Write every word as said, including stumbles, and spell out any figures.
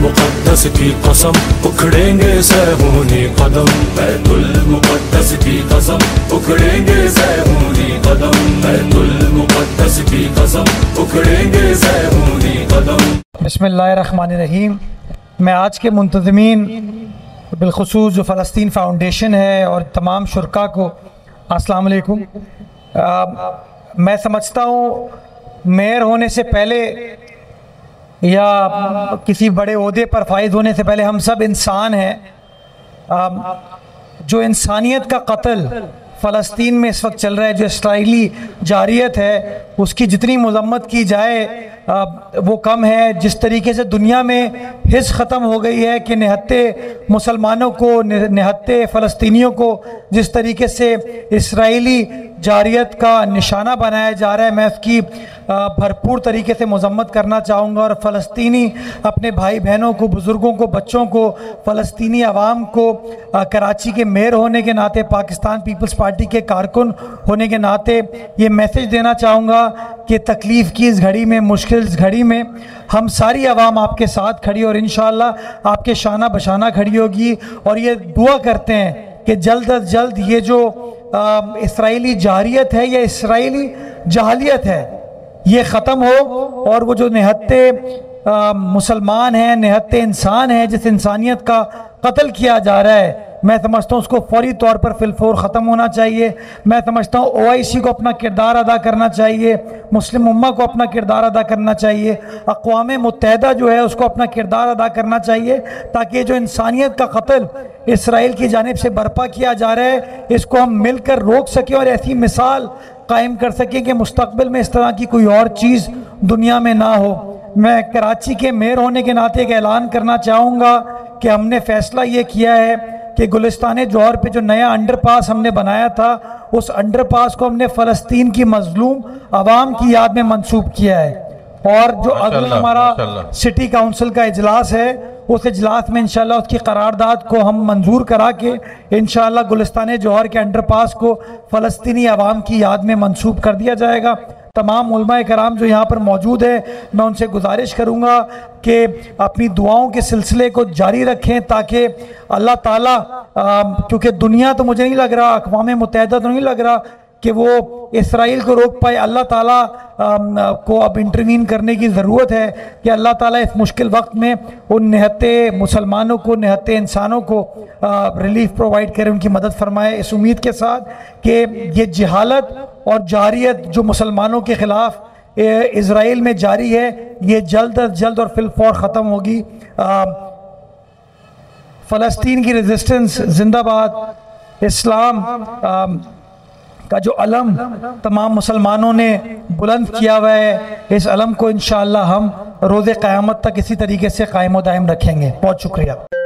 मुक़द्दस की कसम उखड़ेंगे सहूनी कदम, बैतुल मुक़द्दस की कसम उखड़ेंगे सहूनी कदम, बैतुल मुक़द्दस की कसम उखड़ेंगे सहूनी कदम। बिस्मिल्लाहिर्रहमानिर्रहीम। मैं आज के मुंतज़मीन बिलख़ुसूस जो फ़लस्तीन फ़ाउंडेशन है और तमाम शुरका को अस्सलाम वालेकुम। मैं समझता हूँ मेयर होने से पहले या किसी बड़े ओहदे पर फाइज होने से पहले हम सब इंसान हैं। जो इंसानियत का कत्ल फ़लस्तीन में इस वक्त चल रहा है, जो इसराइली जारियत है, उसकी जितनी मज़म्मत की जाए वो कम है। जिस तरीके से दुनिया में हिस्स ख़त्म हो गई है कि निहत्ते मुसलमानों को, निहत्ते फ़लस्तीनियों को जिस तरीके से इसराइली जारियत का निशाना बनाया जा रहा है, मैं उसकी भरपूर तरीके से मज़म्मत करना चाहूँगा। और फ़लस्तीनी अपने भाई बहनों को, बुज़ुर्गों को, बच्चों को, फ़लस्तीनी आवाम को कराची के मेयर होने के नाते, पाकिस्तान पीपल्स पार्टी के कारकुन होने के नाते ये मैसेज देना चाहूँगा कि तकलीफ़ की इस घड़ी में, मुश्किल इस घड़ी में हम सारी आवाम आपके साथ खड़ी और इंशाअल्लाह आपके शाना बशाना खड़ी होगी। और ये दुआ करते हैं कि जल्द अज जल्द ये जो इसराइली जारियत है या इसराइली जहालियत है ये ख़त्म हो और वो जो निहत्ते मुसलमान हैं, निहत्ते इंसान हैं, जिस इंसानियत का कत्ल किया जा रहा है, मैं समझता हूँ उसको फौरी तौर पर फिलफोर ख़त्म होना चाहिए। मैं समझता हूँ ओ आई सी को अपना किरदार अदा करना चाहिए, मुस्लिम उम्मा को अपना किरदार अदा करना चाहिए, अक़वाम मुत्तहिदा जो है उसको अपना किरदार अदा करना चाहिए, ताकि जो इंसानियत का कत्ल इसराइल की जानिब से बर्पा किया जा रहा है इसको हम मिलकर रोक सकें और ऐसी मिसाल कायम कर सकें कि मुस्तक़बिल में इस तरह की कोई और चीज़ दुनिया में ना हो। मैं कराची के मेयर होने के नाते एक ऐलान करना चाहूँगा कि हमने फ़ैसला ये किया है कि गुलिस्तान जौहर पे जो नया अंडरपास हमने बनाया था, उस अंडरपास को हमने फ़लस्तीन की मज़लूम आवाम की याद में मंसूब किया है। और जो अगला हमारा सिटी काउंसिल का इजलास है, उस इजलास में इंशाल्लाह उसकी करारदाद को हम मंजूर करा के इंशाल्लाह गुलिस्तान जौहर के अंडरपास को फ़लस्तीनी आवाम की याद में मंसूब कर दिया जाएगा। तमाम उलमा कराम जो यहाँ पर मौजूद है, मैं उनसे गुजारिश करूँगा कि अपनी दुआओं के सिलसिले को जारी रखें ताकि अल्लाह ताला, क्योंकि दुनिया तो मुझे नहीं लग रहा, अक़वाम मुत्तहिदा तो नहीं लग रहा कि वो इसराइल को रोक पाए। अल्लाह ताला को अब इंटरवीन करने की ज़रूरत है कि अल्लाह ताला इस मुश्किल वक्त में उन निहत्ते मुसलमानों को, निहत्ते इंसानों को रिलीफ प्रोवाइड करे, उनकी मदद फरमाए, इस उम्मीद के साथ कि ये जहालत और जारियत जो मुसलमानों के ख़िलाफ़ इज़राइल में जारी है ये जल्द अज जल्द और फिलफौर ख़त्म होगी। फ़लस्तीन की रेजिस्टेंस जिंदाबाद। इस्लाम आ, का जो अलम तमाम मुसलमानों ने बुलंद किया हुआ है, इस अलम को इंशाअल्लाह हम रोज़े क़यामत तक इसी तरीके से कायम व दायम रखेंगे। बहुत शुक्रिया।